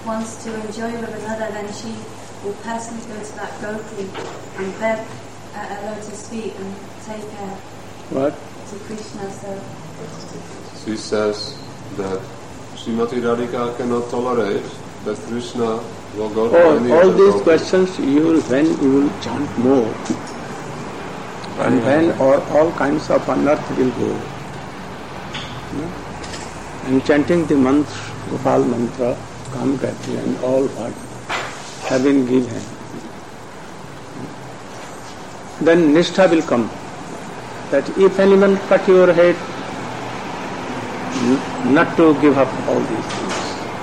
wants to enjoy with another, then she will personally go to that gopi and beg at her lotus feet and take her to Krishna. So she says that Srimati Radhika cannot tolerate that Krishna will go to any all these gopi. questions when you will chant more, and then all kinds of unearth will go. And chanting the mantra, Gopal mantra, Kam Gayatri, and all what have been given. Then Nishtha will come, that if anyone cut your head, not to give up all these things.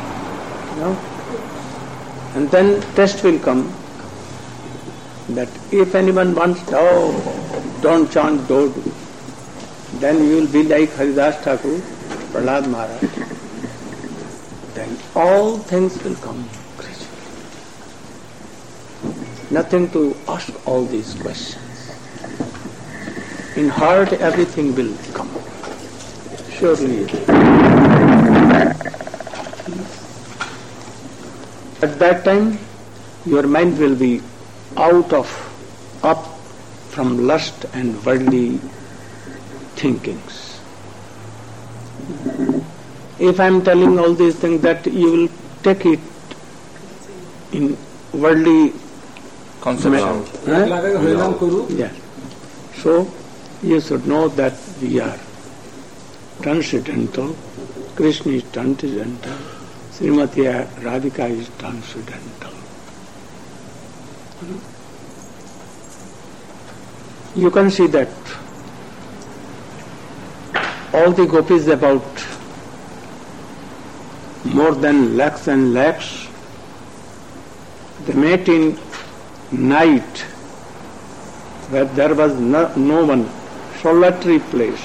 And then test will come, that if anyone wants, don't chant, don't do, then you will be like Haridas Thakur, Prahlad Maharaj. Then all things will come gradually. Nothing to ask all these questions. In heart everything will come. Surely. At that time, your mind will be up from lust and worldly thinkings. If I am telling all these things, that you will take it in worldly conception. Yes. So you should know that we are transcendental, Krishna is transcendental, Srimati Radhika is transcendental. You can see that all the gopis, about more than lakhs and lakhs, they met in night where there was no one, solitary place.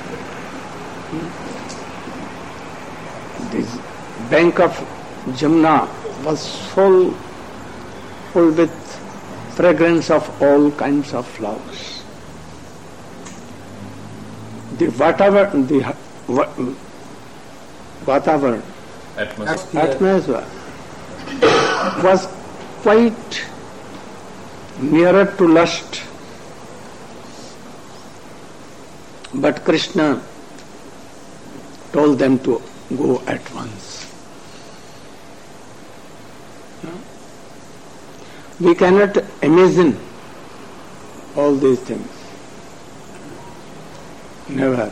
This bank of Jamuna was full with fragrance of all kinds of flowers. The Vatavaran, atmosphere was quite nearer to lust. But Krishna told them to go at once. We cannot imagine all these things. Never.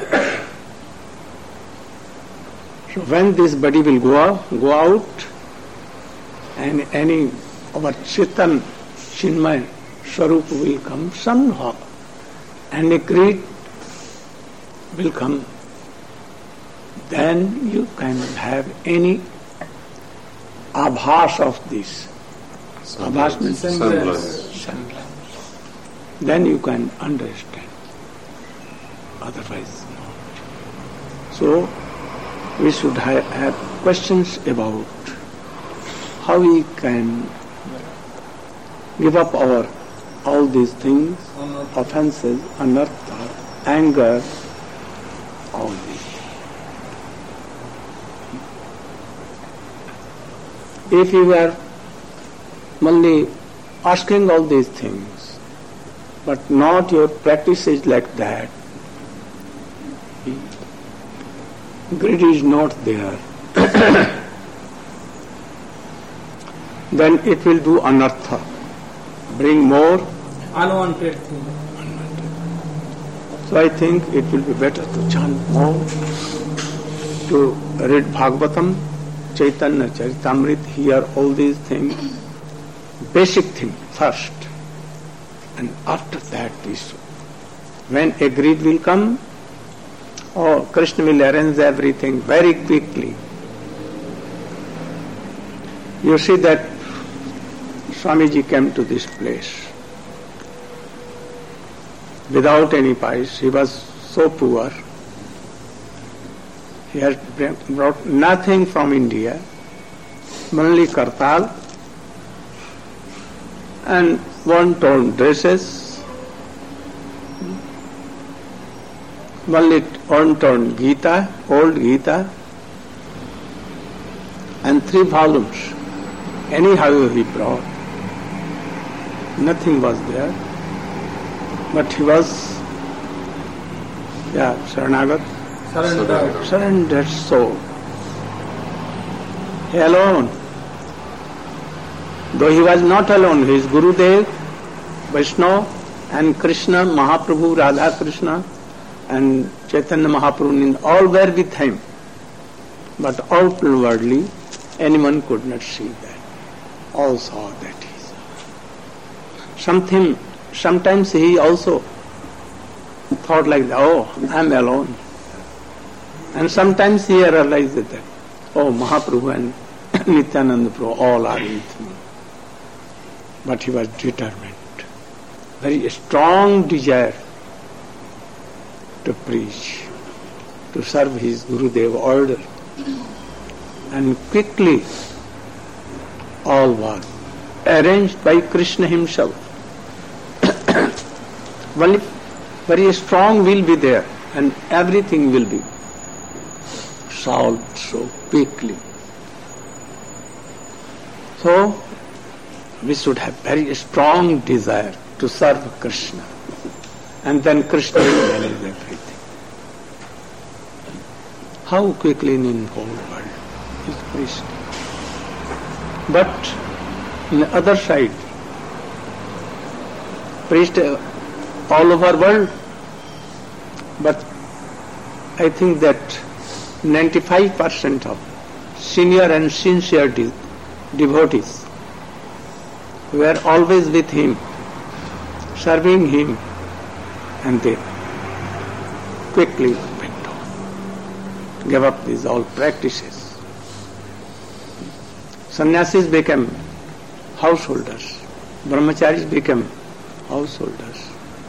So when this body will go out, and our Chitan, Chinmay, Swarup will come somehow, and a greed will come, then you can have any abhas of this. Abhas means semblance. Then you can understand. Otherwise, not. So, we should have questions about how we can give up all these things, offenses, anartha, anger, all these. If you are only asking all these things, but not your practice is like that, greed is not there, then it will do anartha, bring more unwanted things. So I think it will be better to chant more, to read Bhagavatam, Chaitanya Charitamrita, hear all these things, basic thing first, and after that this. When a greed will come, Krishna will arrange everything very quickly. You see that Swamiji came to this place without any pies. He was so poor. He had brought nothing from India, only kartal and one-tone dresses, only one-tone Gita, old Gita, and 3 volumes. Anyhow he brought. Nothing was there. But he was, Saranagat. Surrendered soul. He alone. Though he was not alone, his Gurudev, Vaishnava, and Krishna, Mahaprabhu, Radha Krishna, and Chaitanya Mahaprabhu, all were with him. But outwardly, anyone could not see that. All saw that he saw. Sometimes he also thought like, I am alone. And sometimes he realized that, Mahaprabhu and Nityananda Prabhu all are with me. But he was determined, very strong desire to preach, to serve his Gurudev order. And quickly all was arranged by Krishna himself. Only very strong will be there and everything will be solved so quickly. So, we should have very strong desire to serve Krishna. And then Krishna will manage everything. How quickly in the whole world is preached. But on the other side, preached all over world. But I think that 95% of senior and sincere devotees were always with him, serving him, and they quickly went on, gave up these all practices. Sannyasis became householders, brahmacharis became householders.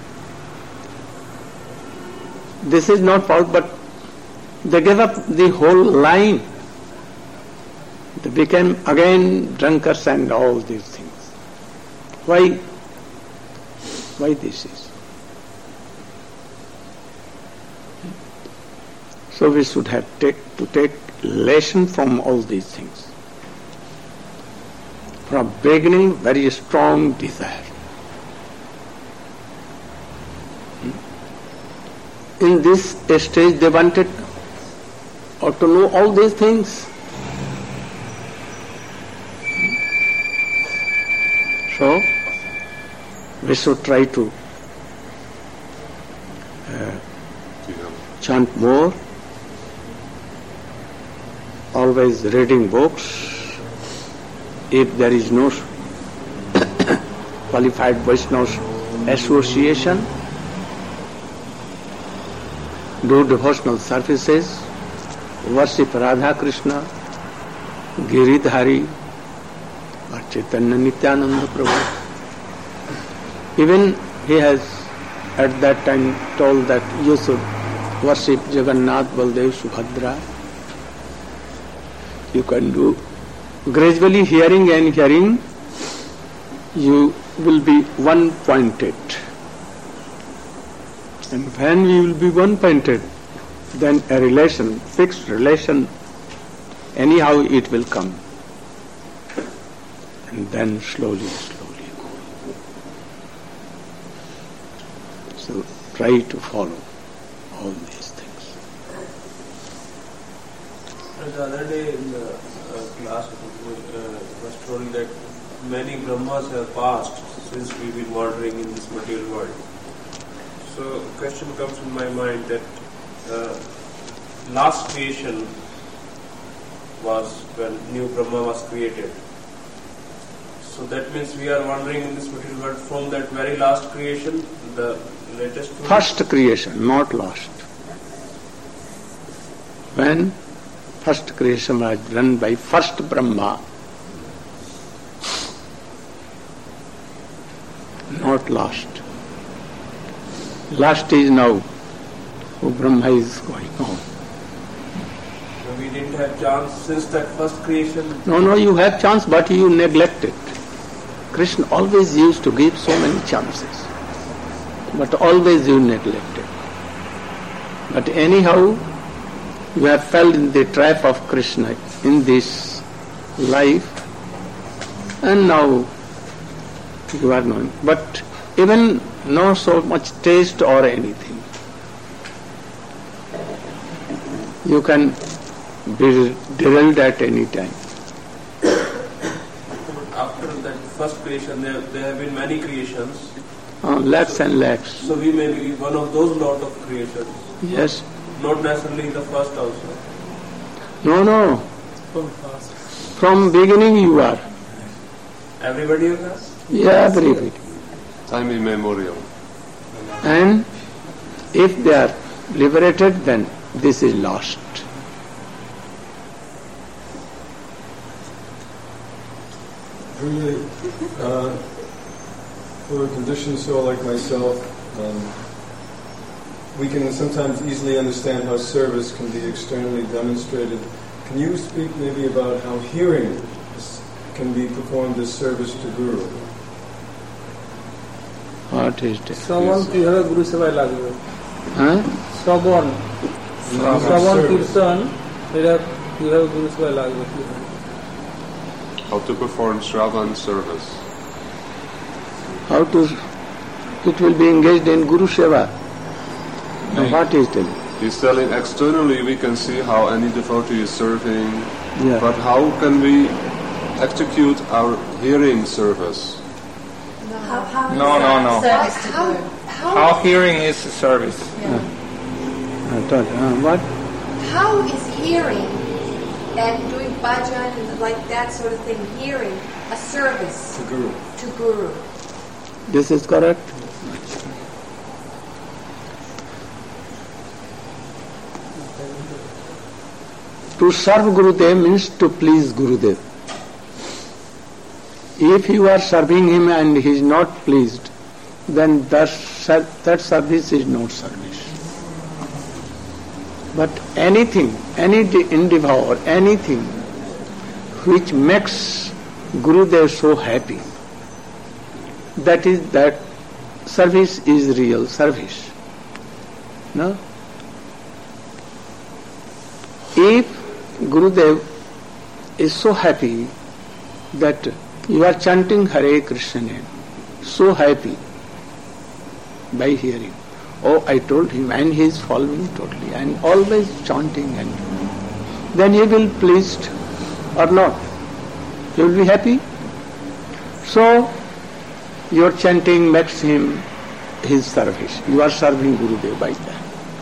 This is not fault, but they gave up the whole line. They became again drunkards and all these things. Why? Why this is? So we should have to take lesson from all these things. From beginning, very strong desire. In this stage, they wanted to know all these things. So, we should try to chant more, always reading books. If there is no qualified Vaishnava association, do devotional services, worship Radha Krishna, Giridhari, or Chaitanya Nityananda Prabhu. Even he has at that time told that you should worship Jagannath, Baldev, Subhadra. You can do gradually hearing and hearing, you will be one-pointed. And when we will be one-pointed, then a relation, fixed relation, anyhow it will come. And then slowly go. So try to follow all these things. The other day in the class was told that many Brahmas have passed since we've been wandering in this material world. So a question comes in my mind that last creation was when new Brahma was created. So that means we are wandering in this material world from that very last creation, the latest one? First creation, not last. When first creation was done by first Brahma, not last. Last is now. Brahma is going on. So we didn't have chance since that first creation? No, you have chance, but you neglect it. Krishna always used to give so many chances, but always you neglect it. But anyhow, you have fell in the trap of Krishna in this life, and now you are knowing. But even not so much taste or anything. You can be derailed at any time. After that first creation, there have been many creations. Lakhs and lakhs. So we may be one of those lot of creations. Yes. Not necessarily the first also. No. From beginning you are. Everybody of us? Yeah, everybody. Time immemorial. And if they are liberated, then this is lost. Really, for a conditioned soul like myself, we can sometimes easily understand how service can be externally demonstrated. Can you speak maybe about how hearing can be performed as service to Guru? What is this? Someone kihobe Guru Seva lagbe. Someone kirtan kihobe Guru Seva lagbe. How to perform Shravan service. It will be engaged in Guru Seva. Now what is telling? He's telling externally we can see how any devotee is serving, Yeah. but how can we execute our hearing service? No. Service to Guru. How hearing is service? What? How is hearing and doing bhajan and like that sort of thing, hearing a service To Guru. to Guru? This is correct? To serve Gurudev means to please Gurudev. If you are serving him and he is not pleased, then that service is not service. But anything, any endeavor or anything which makes Gurudev so happy, that service is real service. No? If Gurudev is so happy that you are chanting Hare Krishna name, so happy by hearing. Oh, I told him, and he is following totally, and always chanting, and then he will pleased or not. He will be happy. So, your chanting makes him his service. You are serving Gurudev by that.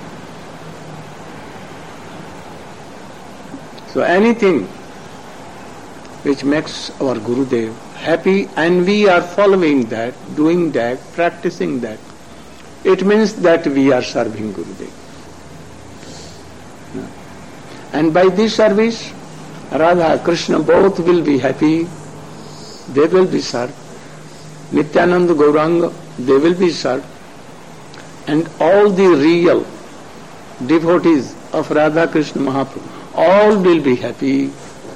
So anything which makes our Gurudev happy and we are following that, doing that, practicing that, it means that we are serving Gurudev. And by this service, Radha, Krishna both will be happy, they will be served. Nityananda, Gauranga, they will be served. And all the real devotees of Radha Krishna Mahaprabhu, all will be happy.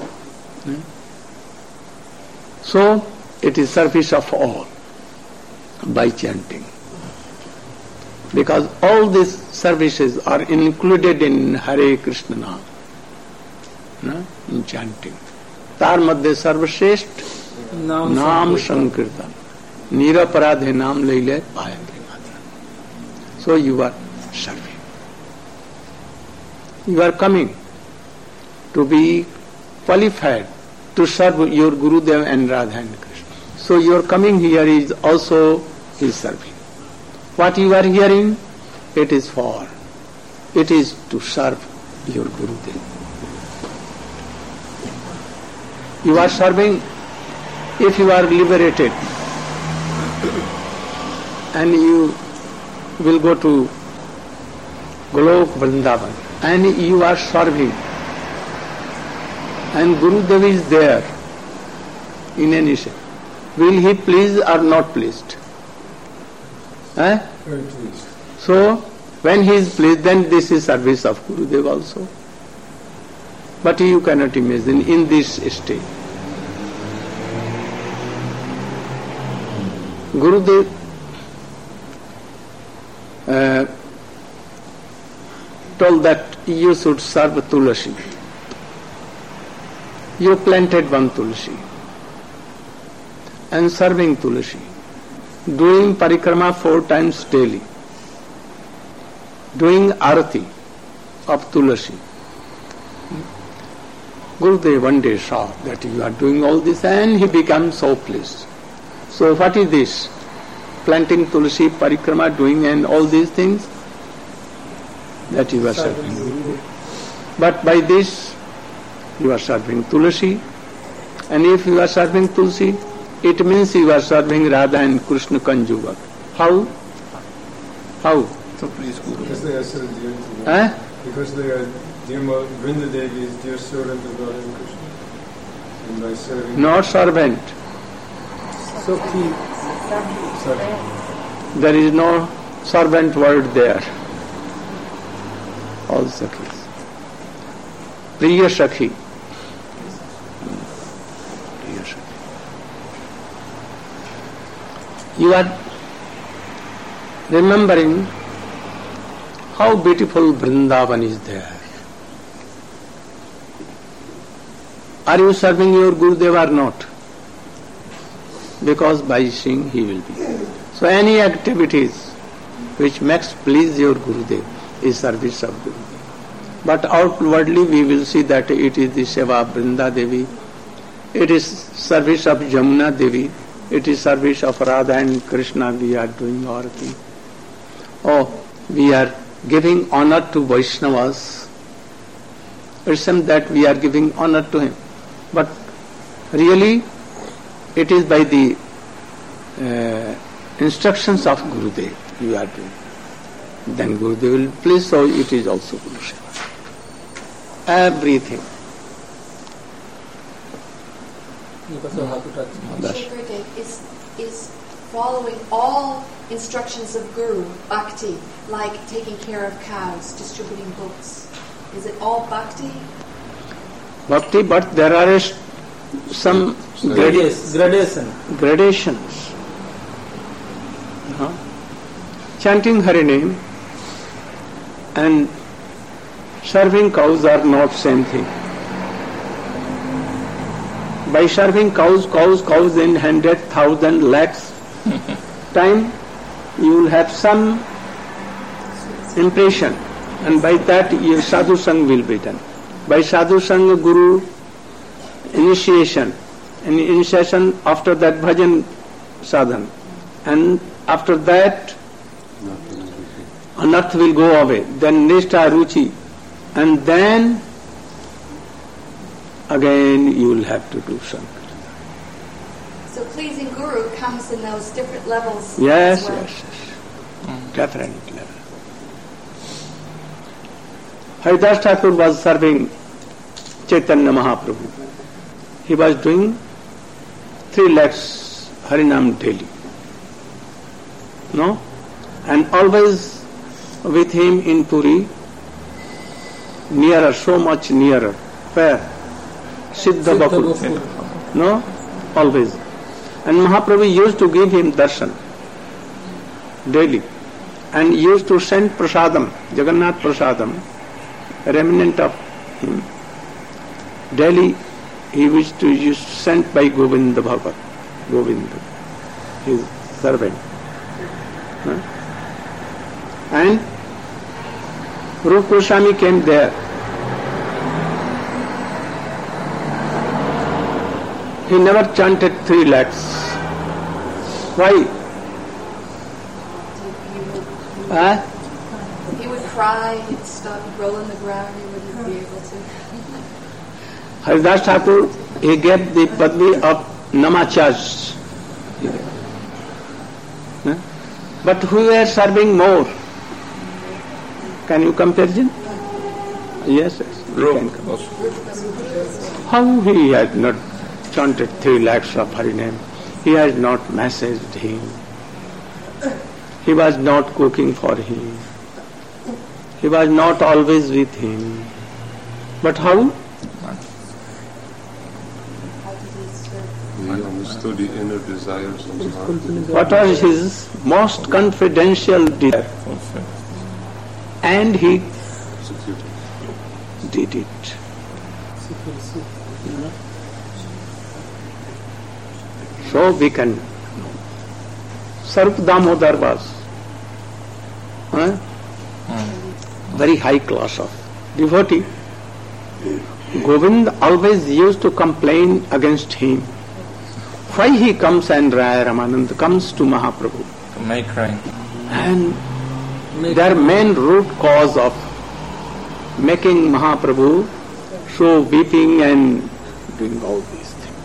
So, it is service of all by chanting. Because all these services are included in Hare Krishna Nam, in chanting. Tar madhye sarvashresht Naam Sankirtan. Niraparadhe Naam Leile Payandri Matra. So you are serving. You are coming to be qualified to serve your Gurudev and Radha and Krishna. So your coming here is also his serving. What you are hearing, it is to serve your Gurudev. You are serving, if you are liberated and you will go to Golok Vrindavan and you are serving and Gurudev is there in any shape, will he please or not pleased? Very pleased. So, when he is pleased, then this is service of Gurudev also. But you cannot imagine in this state. Gurudev told that you should serve Tulasi. You planted one tulsi and serving tulsi, doing parikrama 4 times daily, doing arati of tulsi. Gurudev one day saw that you are doing all this and he became so pleased. So what is this? Planting tulsi, parikrama, doing and all these things that you are serving. But by this you are serving tulsi, and if you are serving tulsi, it means you are serving Radha and Krishna conjugal. How? So please, because they are so dear to them. Because they are dear Vrinda Devi is dear servant of Radha and Krishna. And by serving... Not servant. So he... There is no servant word there. All Sakhis. Priya Sakhi. Priya Sakhi. You are remembering how beautiful Vrindavan is there. Are you serving your Gurudev or not? Because by seeing he will be. So any activities which makes please your Gurudev is service of Gurudev. But outwardly we will see that it is the seva of Vrinda Devi, it is service of Jamuna Devi, it is service of Radha and Krishna we are doing our thing. Oh, we are giving honor to Vaishnavas. It seems that we are giving honor to him. But really it is by the instructions of Gurudev you are doing. Then Gurudev will please, so it is also Guru Seva. Everything. Gurudev is following all instructions of Guru, bhakti, like taking care of cows, distributing books. Is it all bhakti? Bhakti, but there are some gradations. Chanting Hari name and serving cows are not same thing. By serving cows in 100,000 lakhs time, you will have some impression, and by that your sadhu sang will be done. By sadhu sang, Guru initiation, and initiation after that bhajan sadhan, and after that anarth will go away, then nishtha, ruchi, and then again you will have to do Sankirtan. So pleasing Guru comes in those different levels. Yes, as well. yes. Different level. Haridas Thakur was serving Chaitanya Mahaprabhu. He was doing 3 lakhs Harinam daily. No? And always with him in Puri, nearer, so much nearer. Where? Siddha Bakul. No? Always. And Mahaprabhu used to give him darshan daily, and used to send prasadam, Jagannath prasadam, remnant of him. Daily he used to send by Govinda Bhagat, Govinda, his servant. And Rupa Goswami came there. He never chanted 3 lakhs. Why? He would cry, he'd stop, he'd roll on the ground, he wouldn't be able to. Haridas Thakur, he gave the padvi of Namacharya. But who were serving more? Can you comparison? Yes, we can compare. How he had not chanted 3 lakhs of Harinam? He has not messaged him. He was not cooking for him. He was not always with him. But how? He understood the inner desires of his heart. What was his most confidential desire? And he did it. So we can know. Sarup Damodar was very high class of devotee. Govind always used to complain against him. Why he comes and Raya Ramananda comes to Mahaprabhu? To make rain. And their main root cause of making Mahaprabhu so weeping and doing all these things.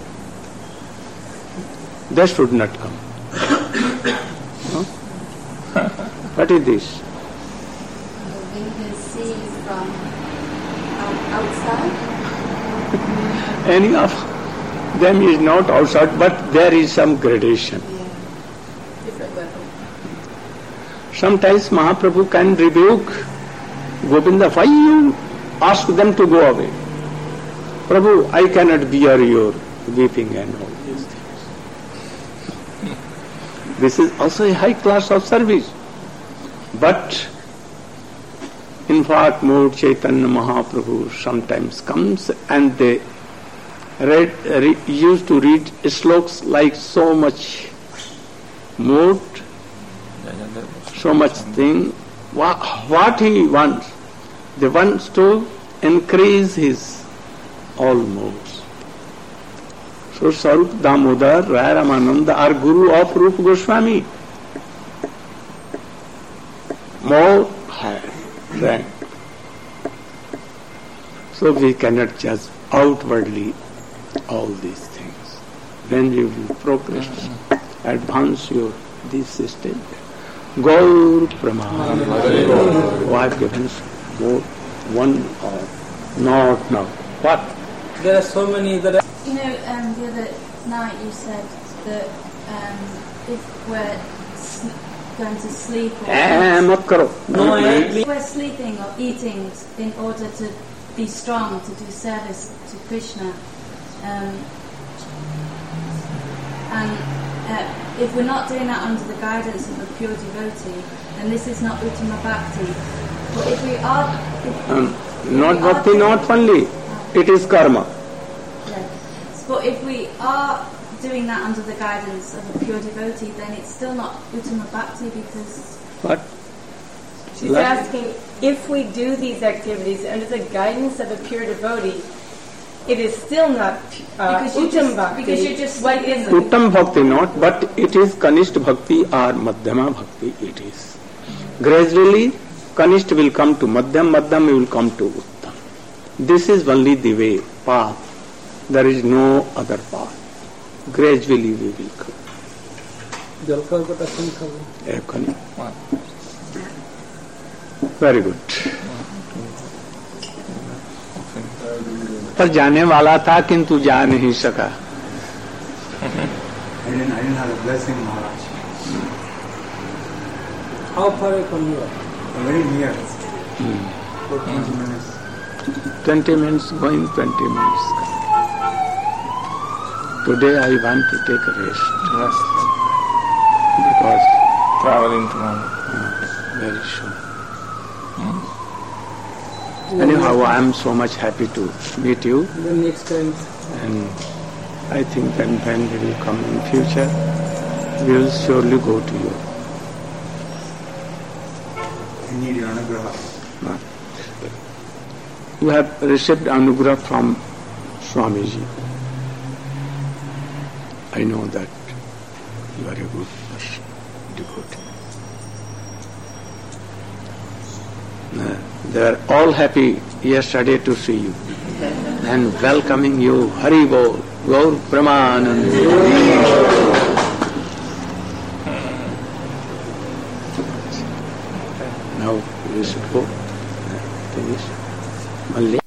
They should not come. No? What is this? You can see from outside. Any of them is not outside, but there is some gradation. Different level. Sometimes Mahaprabhu can rebuke Govinda, why you ask them to go away? Prabhu, I cannot bear your weeping and all these things. This is also a high class of service. But in fact, Lord Chaitanya Mahaprabhu sometimes comes and they used to read sloks like so much mood, so much thing. What he wants? They wants to increase his all moods. So Sarup Damodar, Raya Ramananda are Guru of Rupa Goswami. More high rank. So we cannot judge outwardly all these things. Then you will progress, advance your this system. Gaur Praman. Who have given more one or not now. What? There are so many that. You know, the other night you said that if we're going to sleep or if we're sleeping or eating in order to be strong, to do service to Krishna, and if we're not doing that under the guidance of a pure devotee, then this is not Uttama Bhakti. But if we are... not Bhakti, not only. It is karma. Yeah. But if we are doing that under the guidance of a pure devotee, then it's still not Uttama Bhakti because... What? She's asking, if we do these activities under the guidance of a pure devotee, it is still not Uttam Bhakti. Because you're just... What is it? Uttam Bhakti not, but it is Kanishta Bhakti or Madhyama Bhakti it is. Gradually, Kanishta will come to Madhyam, Madhyam will come to Uttam. This is only the way, path. There is no other path. Gradually we will come. Very good. पर जाने वाला था किंतु जा नहीं सका. I didn't have a blessing, Maharaj. How far from you? Very near. 20 minutes. 20 minutes going, 20 minutes coming. Today I want to take a rest. Because traveling tomorrow. Very soon. Anyhow, I am so much happy to meet you. The next time. And I think when we will come in future, we will surely go to you. I need your anugraha. You have received anugrah from Swamiji. I know that you are a good person, devotee. They were all happy yesterday to see you and welcoming you. Hari Bol, Gaur Pramanand. Now we should go. Finish. Malli.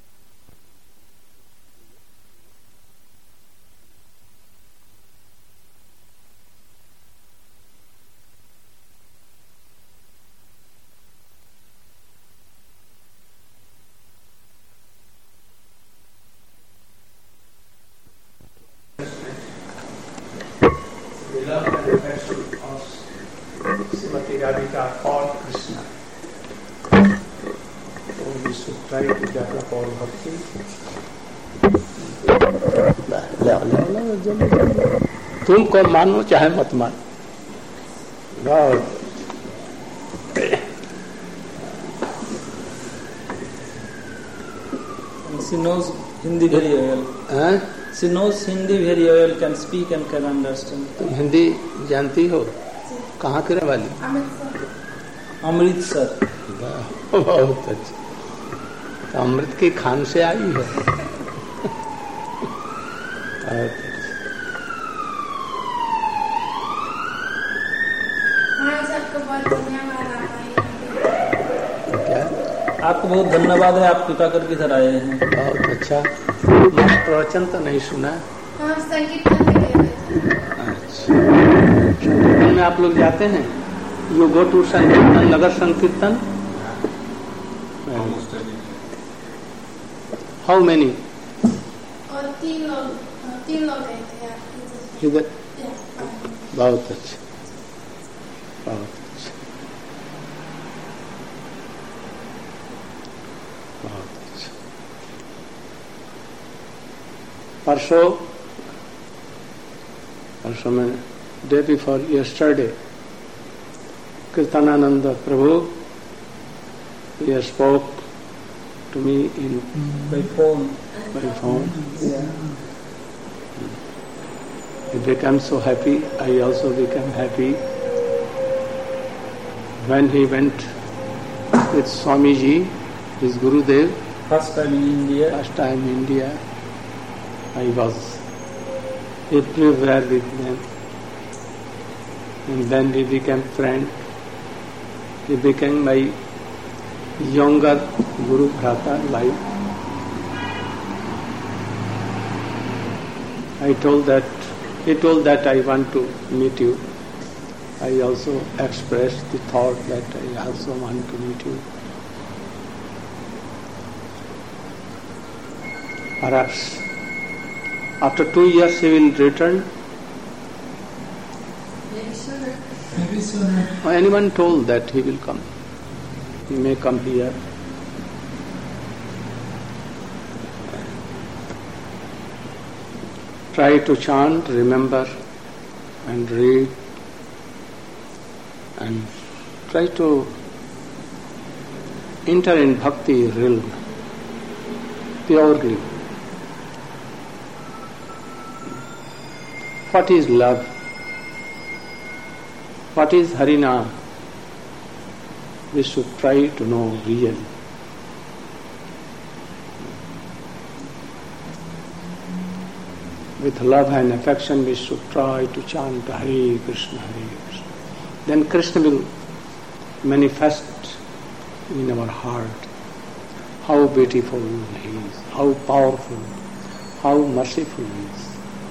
Srimati Radhika or Krishna. So we should try to develop all bhakti तुमको मानो चाहे मत मानो। She knows Hindi very well. She knows Hindi very well, can speak and can understand. तुम हिंदी जानती हो? कहाँ के रहने वाली? अमृतसर। बहुत अच्छा। तो अमृत की खान से आई है। क्या? आपको बहुत धन्यवाद है, आप कृपा करके इधर आए हैं। बहुत अच्छा। प्रवचन तो नहीं सुना? अच्छा। संकीर्तन में आप लोग जाते हैं? You go to sankirtan, nagar sankirtan? How many? तीन लोग गए थे इधर। बहुत अच्छा, बहुत अच्छा, बहुत अच्छा। परसों में day before yesterday Kirtanananda Prabhu, he spoke to me by phone. Yeah. He became so happy. I also became happy. When he went with Swamiji, his Gurudev, First time in India, I was everywhere with them. And then we became friends. He became my younger Guru Bhrata life. He told that I want to meet you. I also expressed the thought that I also want to meet you. Perhaps after 2 years he will return. Maybe sooner. Anyone told that he will come. He may come here. Try to chant, remember and read, and try to enter in bhakti realm purely. What is love? What is Harinam? We should try to know really. With love and affection we should try to chant Hare Krishna, Hare Krishna. Then Krishna will manifest in our heart how beautiful he is, how powerful, how merciful he is.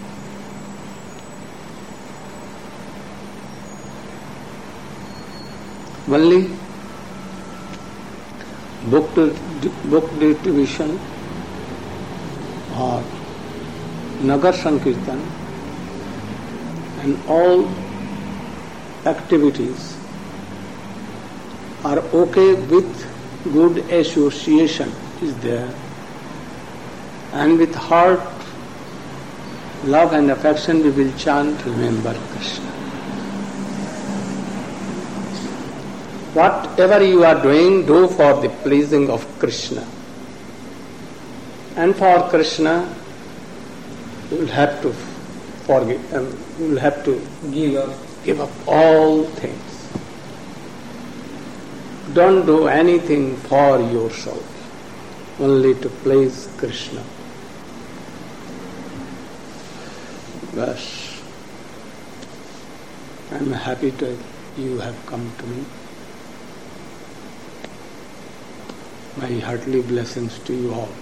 Only book distribution or Nagar Sankirtan and all activities are okay with good association is there, and with heart, love and affection we will chant, remember Krishna. Whatever you are doing, do for the pleasing of Krishna. And for Krishna, you will have to forgive, you will have to give up all things. Don't do anything for yourself, only to please Krishna. Bas, I am happy that you have come to me. My heartily blessings to you all.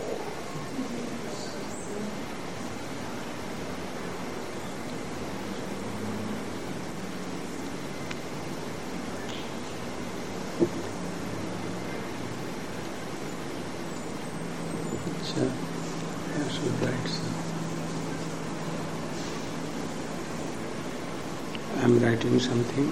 I am writing something.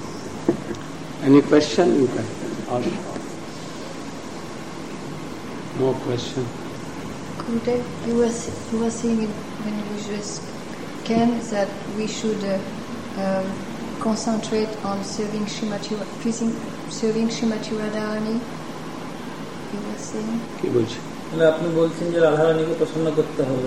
Any question you can ask? No question. Gurudev, you were saying when you just came that we should concentrate on serving Srimati Radharani. You were saying? কি বলছি? আপনি বলছেন যে রাধারানীকে প্রসন্ন করতে হবে।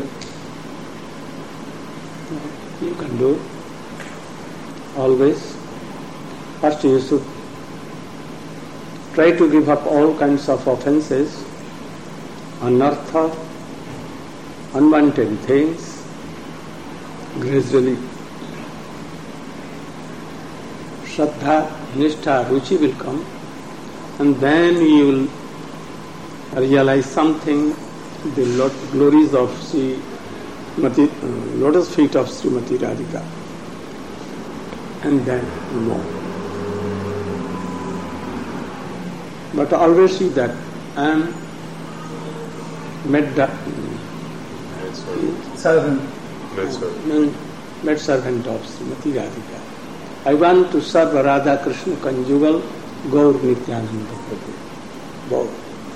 You can do always. First you should try to give up all kinds of offenses, anartha, unwanted things. Gradually Shraddha, Nishtha, Ruchi will come, and then you will realize something, the glories of lotus feet of Srimati Radhika, and then more. But always see that I am maid servant of Srimati Radhika. I want to serve Radha Krishna conjugal Gaur Nityananda Prabhu. Both.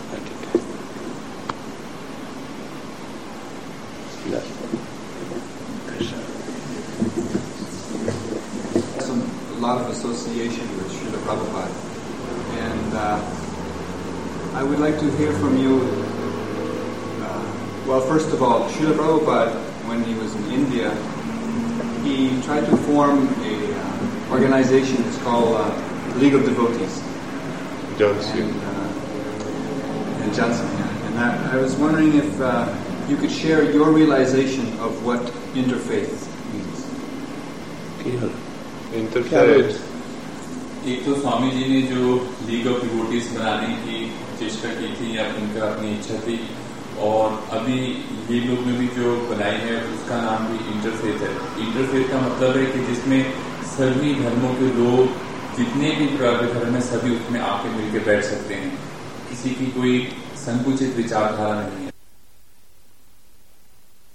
A lot of association with Srila Prabhupada, and I would like to hear from you. Well, first of all, Srila Prabhupada, when he was in India, he tried to form a organization. It's called League of Devotees. Johnson. And Johnson. And I was wondering if you could share your realization of what interfaith means. Interfaith. एक तो स्वामी जी ने जो league of devotees बनाने की चेष्टा की थी या उनका अपनी इच्छा थी, और अभी ये लोग में भी जो बनाई है उसका नाम भी इंटरफेथ है। इंटरफेथ का मतलब है कि जिसमें सभी धर्मों के लोग, जितने भी प्रकार के धर्म है, सभी उसमें आके मिलकर बैठ सकते हैं। किसी की कोई संकुचित विचारधारा नहीं है।